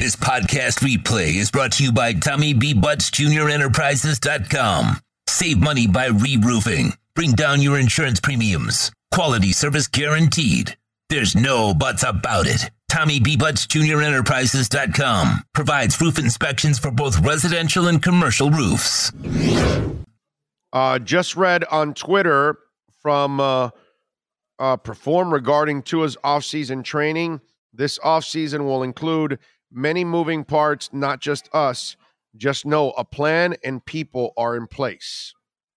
This podcast replay is brought to you by Tommy B. Butts Jr. Enterprises.com. Save money by re-roofing. Bring down your insurance premiums. Quality service guaranteed. There's no buts about it. Tommy B. Butts Jr. Enterprises.com provides roof inspections for both residential and commercial roofs. Just read on Twitter from Perform regarding Tua's offseason training. This offseason will include many moving parts, not just us. Just know a plan and people are in place.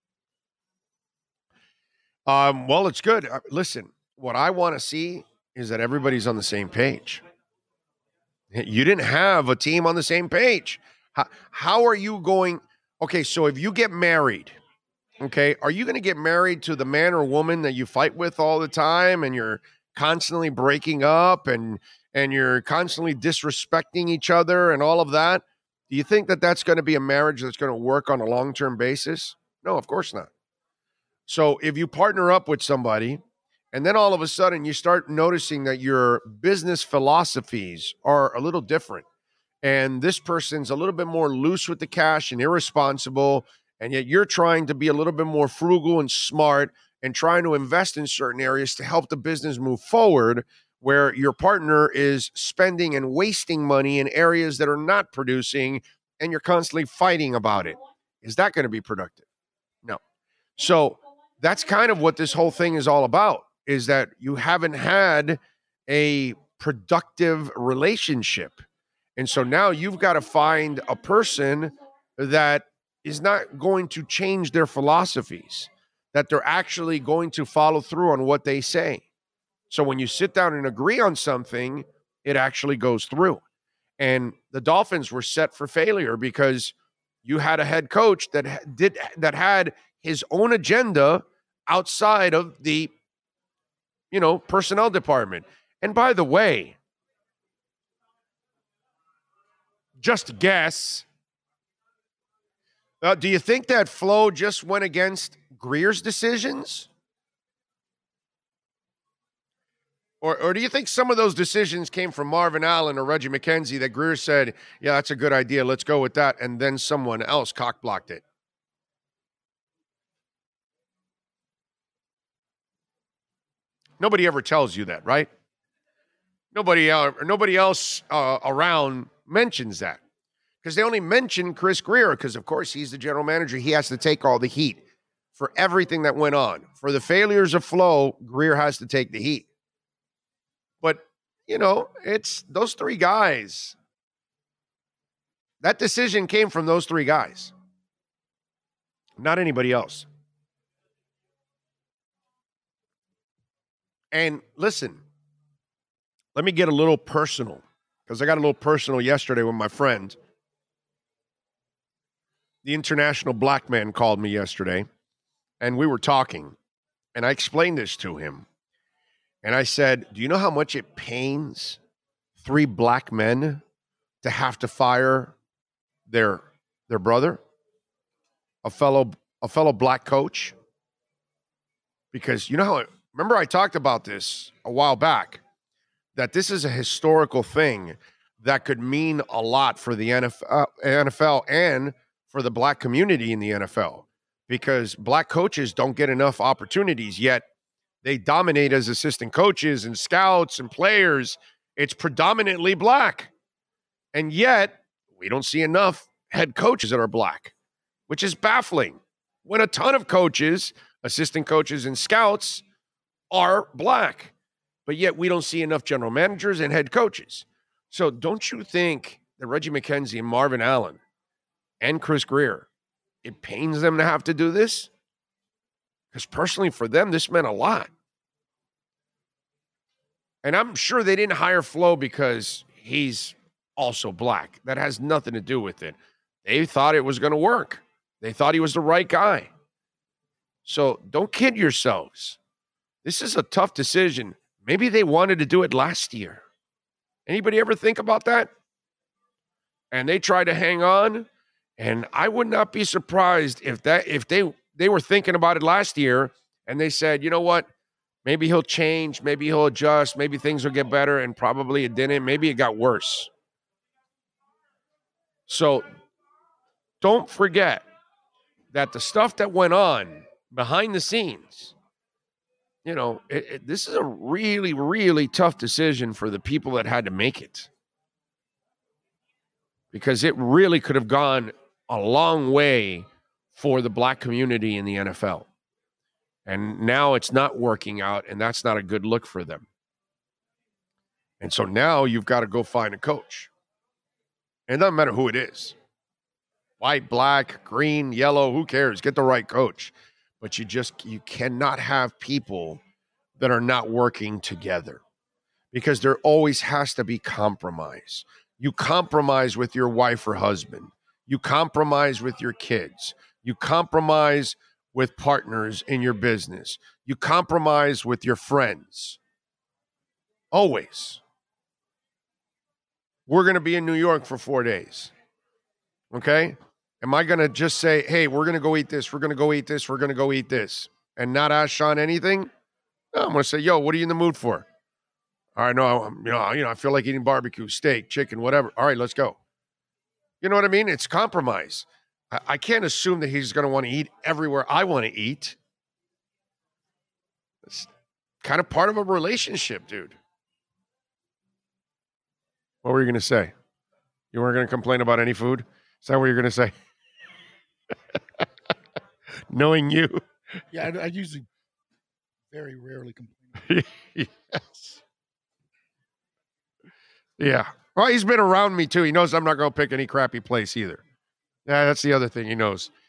Well, it's good. Listen, what I want to see is that everybody's on the same page. You didn't have a team on the same page. How are you going? Okay, so if you get married, okay, are you going to get married to the man or woman that you fight with all the time and you're constantly breaking up and you're constantly disrespecting each other and all of that? Do you think that that's going to be a marriage that's going to work on a long-term basis? No, of course not. So if you partner up with somebody and then all of a sudden you start noticing that your business philosophies are a little different and this person's a little bit more loose with the cash and irresponsible, and yet you're trying to be a little bit more frugal and smart and trying to invest in certain areas to help the business move forward, where your partner is spending and wasting money in areas that are not producing and you're constantly fighting about it. Is that going to be productive? No. So that's kind of what this whole thing is all about, is that you haven't had a productive relationship. And so now you've got to find a person that is not going to change their philosophies, that they're actually going to follow through on what they say. So when you sit down and agree on something, it actually goes through. And the Dolphins were set for failure because you had a head coach that had his own agenda outside of the, personnel department. And by the way, just guess, do you think that Flo just went against Grier's decisions? Or do you think some of those decisions came from Marvin Allen or Reggie McKenzie that Grier said, yeah, that's a good idea, let's go with that, and then someone else cock-blocked it? Nobody ever tells you that, right? Nobody else around mentions that, because they only mention Chris Grier because, of course, he's the general manager. He has to take all the heat for everything that went on. For the failures of Flo, Grier has to take the heat. But, it's those three guys. That decision came from those three guys, not anybody else. And listen, let me get a little personal, because I got a little personal yesterday with my friend. The international black man called me yesterday, and we were talking, and I explained this to him. And I said, do you know how much it pains three black men to have to fire their brother, a fellow black coach? Because remember I talked about this a while back, that this is a historical thing that could mean a lot for the NFL and for the black community in the NFL, because black coaches don't get enough opportunities, yet they dominate as assistant coaches and scouts and players. It's predominantly black. And yet we don't see enough head coaches that are black, which is baffling, when a ton of coaches, assistant coaches and scouts are black, but yet we don't see enough general managers and head coaches. So don't you think that Reggie McKenzie and Marvin Allen and Chris Grier, it pains them to have to do this? Because personally for them, this meant a lot. And I'm sure they didn't hire Flo because he's also black. That has nothing to do with it. They thought it was going to work. They thought he was the right guy. So don't kid yourselves. This is a tough decision. Maybe they wanted to do it last year. Anybody ever think about that? And they tried to hang on. And I would not be surprised if they were thinking about it last year and they said, you know what? Maybe he'll change. Maybe he'll adjust. Maybe things will get better. And probably it didn't. Maybe it got worse. So don't forget that the stuff that went on behind the scenes, this is a really, really tough decision for the people that had to make it. Because it really could have gone a long way for the black community in the NFL. And now it's not working out, and that's not a good look for them. And so now you've got to go find a coach. And it doesn't matter who it is. White, black, green, yellow, who cares? Get the right coach. But you cannot have people that are not working together, because there always has to be compromise. You compromise with your wife or husband. You compromise with your kids. You compromise with partners in your business. You compromise with your friends. Always. We're going to be in New York for 4 days. Okay? Am I going to just say, hey, we're going to go eat this, we're going to go eat this, we're going to go eat this, and not ask Sean anything? No, I'm going to say, yo, what are you in the mood for? All right, no, I feel like eating barbecue, steak, chicken, whatever. All right, let's go. You know what I mean? It's compromise. I can't assume that he's going to want to eat everywhere I want to eat. It's kind of part of a relationship, dude. What were you going to say? You weren't going to complain about any food? Is that what you're going to say? Knowing you. Yeah, I usually very rarely complain. Yes. Yeah. Well, he's been around me too. He knows I'm not going to pick any crappy place either. Yeah, that's the other thing he knows.